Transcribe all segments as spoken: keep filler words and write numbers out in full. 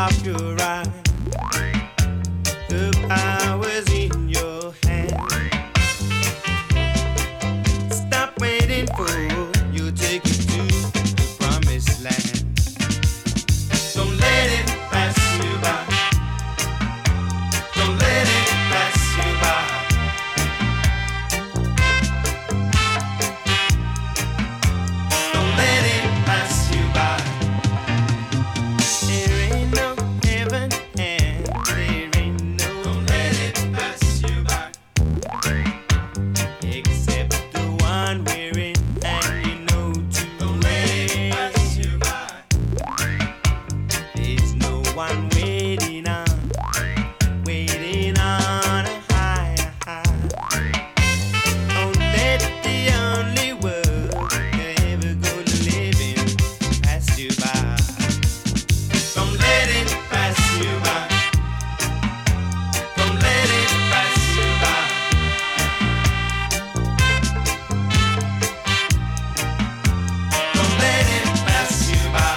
of your eye. The power's in your hand. Stop waiting for you, take you to the promised land. Don't let it pass you by. Don't let it pass you by. Don't let it pass you by. There ain't no heaven and there ain't no. Don't let it pass you by. Except the one we're in, and you know too. Don't let it pass you by. There's no one waiting on, waiting on a higher high. Don't let the only world you're ever gonna live in pass you by. Don't let it pass you by. Don't let it pass you by. Don't let it pass you by.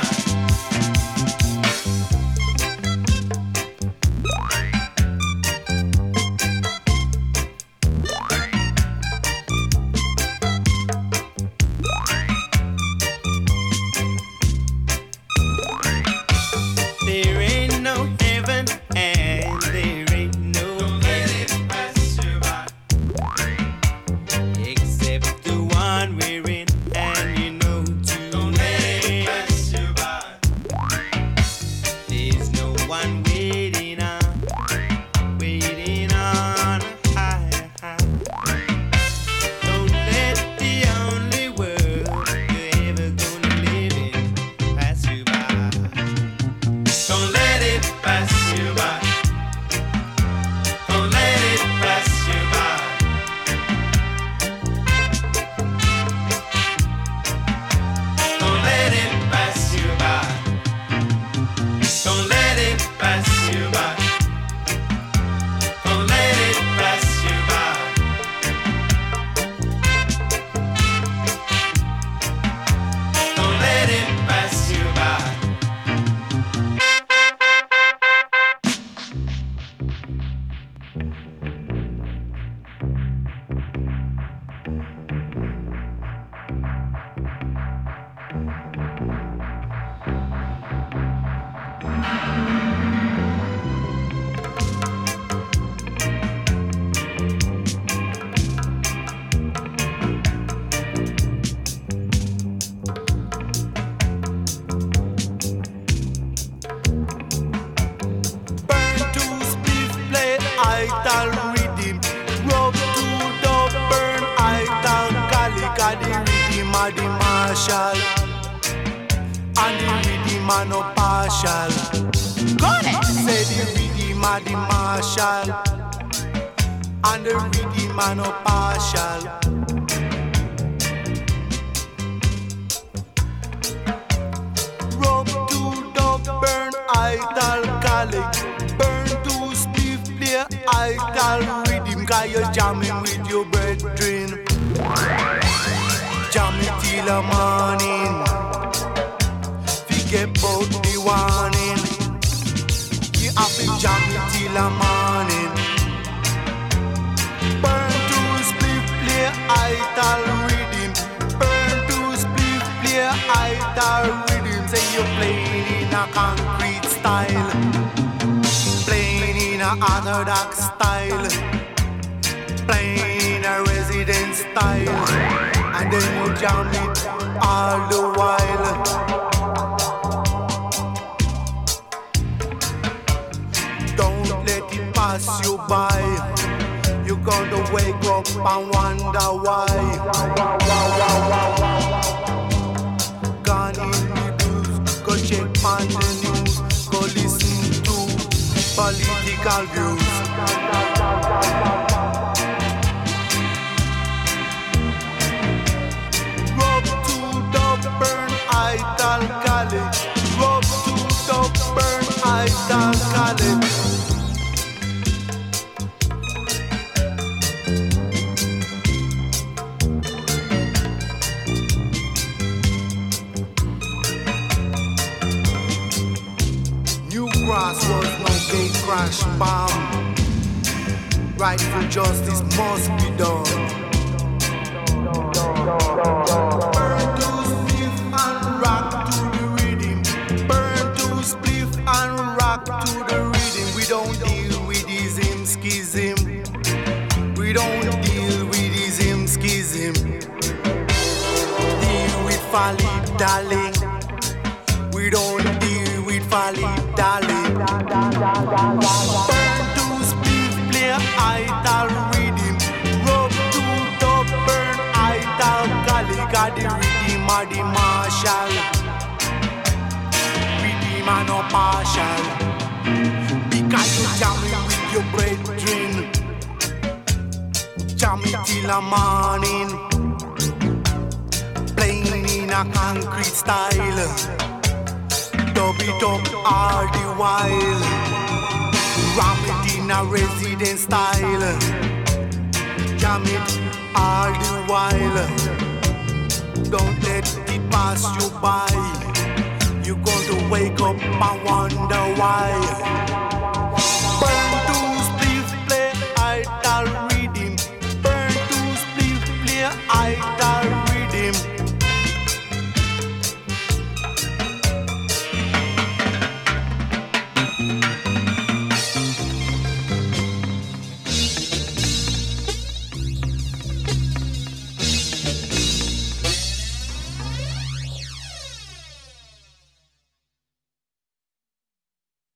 There ain't no heaven and there ain't no. Don't let it pass you by. Except the one we're in, and you know too. Don't let it pass you by. There's no one waiting on, waiting on a higher high. Don't let the only world you're ever gonna live in pass you by. Don't let it pass you by. Don't let it pass you by. Don't let it pass you by. Don't let it pass you by. Don't let it pass you by. Don't let it pass you by. Burn to spliff, play ital rhythm. Rub to dub, burn ital calica. The rhythm of the marshal, and the rhythm of no partial. Say the rhythm of the marshal, and the rhythm of no partial. Rub to dub, burn ital calic. Burn to spliff, play ital rhythm. Cause you're jamming with your brethren. Jam it till the morning. Forget about the warning. You have to jam it till the morning. Burn to spliff, play ital rhythm. Burn to spliff, play ital rhythm. Say you're playing in a concrete style, playing in a orthodox style, playing in a resident style, and then you jam it all the while. Don't let it pass you by. You're gonna wake up and wonder why. Gone in the blues, go check on the news, go listen to political views. Rub to dub, burn ital college. Rub to dub, burn ital college. cross was no gate crash bomb. Rightful justice must be done. Burn to spliff and rock to the rhythm. Burn to spliff and rock to the rhythm. We don't deal with ism schism. We don't deal with ism schism. Deal with folly darling. We don't deal with folly darling. Burn to spliff play idle rhythm. Rub to dub burn idle galley. Got the rhythm of the marshal. Rhythm and no partial. Because you jamming with your brethren. Jam it till the morning. Playing in a concrete style. Dub it up all the while. Ram it in a resident style. Jam it all the while. Don't let it pass you by. You're going to wake up and wonder why. Burn